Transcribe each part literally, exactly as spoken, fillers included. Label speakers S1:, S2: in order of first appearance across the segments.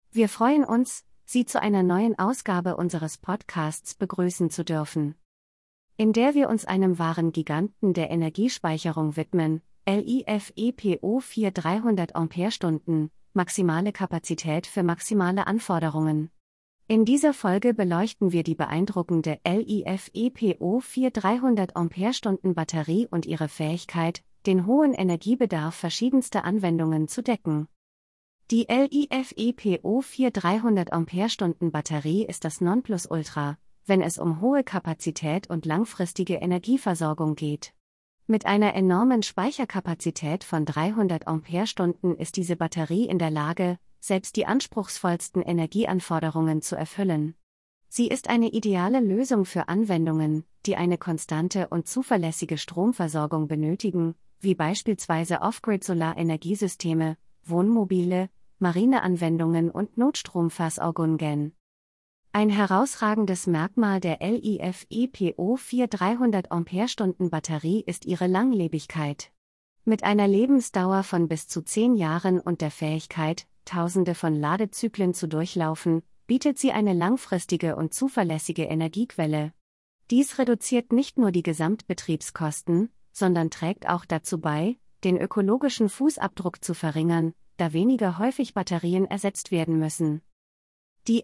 S1: Wir freuen uns, Sie zu einer neuen Ausgabe unseres Podcasts begrüßen zu dürfen, in der wir uns einem wahren Giganten der Energiespeicherung widmen, LiFePO vier dreihundert Ampere-Stunden, maximale Kapazität für maximale Anforderungen. In dieser Folge beleuchten wir die beeindruckende LiFePO vier dreihundert Ampere-Stunden Batterie und ihre Fähigkeit, den hohen Energiebedarf verschiedenster Anwendungen zu decken. Die LiFePO vier dreihundert Ampere-Stunden Batterie ist das Nonplusultra, wenn es um hohe Kapazität und langfristige Energieversorgung geht. Mit einer enormen Speicherkapazität von dreihundert Ampere-Stunden ist diese Batterie in der Lage, selbst die anspruchsvollsten Energieanforderungen zu erfüllen. Sie ist eine ideale Lösung für Anwendungen, die eine konstante und zuverlässige Stromversorgung benötigen, wie beispielsweise Off-Grid-Solarenergiesysteme, Wohnmobile, Marineanwendungen und Notstromversorgungen. Ein herausragendes Merkmal der LiFePO vier dreihundert Ampere-Stunden Batterie ist ihre Langlebigkeit. Mit einer Lebensdauer von bis zu zehn Jahren und der Fähigkeit, Tausende von Ladezyklen zu durchlaufen, bietet sie eine langfristige und zuverlässige Energiequelle. Dies reduziert nicht nur die Gesamtbetriebskosten, sondern trägt auch dazu bei, den ökologischen Fußabdruck zu verringern, da weniger häufig Batterien ersetzt werden müssen. Die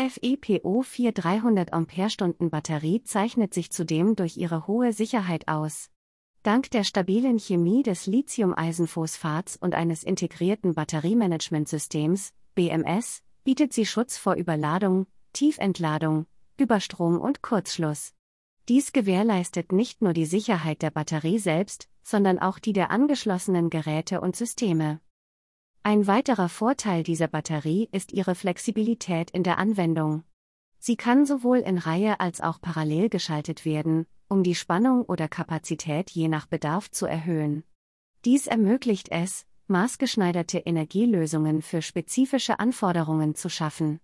S1: LiFePO vier dreihundert Ampere-Stunden Batterie zeichnet sich zudem durch ihre hohe Sicherheit aus. Dank der stabilen Chemie des Lithium-Eisenphosphats und eines integrierten Batteriemanagementsystems, B M S, bietet sie Schutz vor Überladung, Tiefentladung, Überstrom und Kurzschluss. Dies gewährleistet nicht nur die Sicherheit der Batterie selbst, sondern auch die der angeschlossenen Geräte und Systeme. Ein weiterer Vorteil dieser Batterie ist ihre Flexibilität in der Anwendung. Sie kann sowohl in Reihe als auch parallel geschaltet werden, um die Spannung oder Kapazität je nach Bedarf zu erhöhen. Dies ermöglicht es, maßgeschneiderte Energielösungen für spezifische Anforderungen zu schaffen.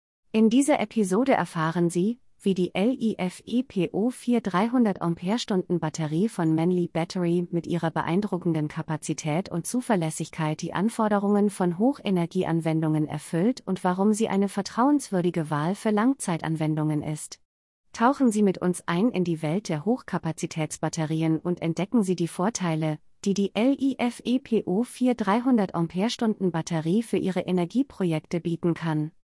S1: In dieser Episode erfahren Sie, wie die LiFePO vier dreihundert Ampere-Stunden Batterie von Manly Battery mit ihrer beeindruckenden Kapazität und Zuverlässigkeit die Anforderungen von Hochenergieanwendungen erfüllt und warum sie eine vertrauenswürdige Wahl für Langzeitanwendungen ist. Tauchen Sie mit uns ein in die Welt der Hochkapazitätsbatterien und entdecken Sie die Vorteile, die die LiFePO vier dreihundert Ampere-Stunden Batterie für Ihre Energieprojekte bieten kann.